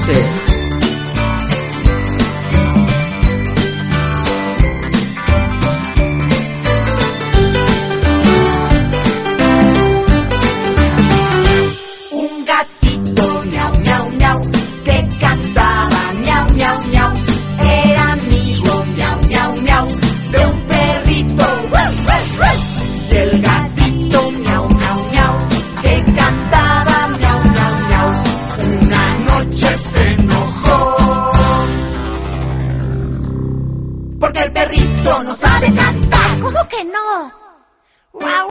conoce. Un gatito miau miau miau que cantaba miau miau miau, era amigo miau miau miau de un perrito. Y el gatito miau miau miau que cantaba miau miau miau, una noche se enojó porque el perrito no sabe cantar. ¿Cómo que no?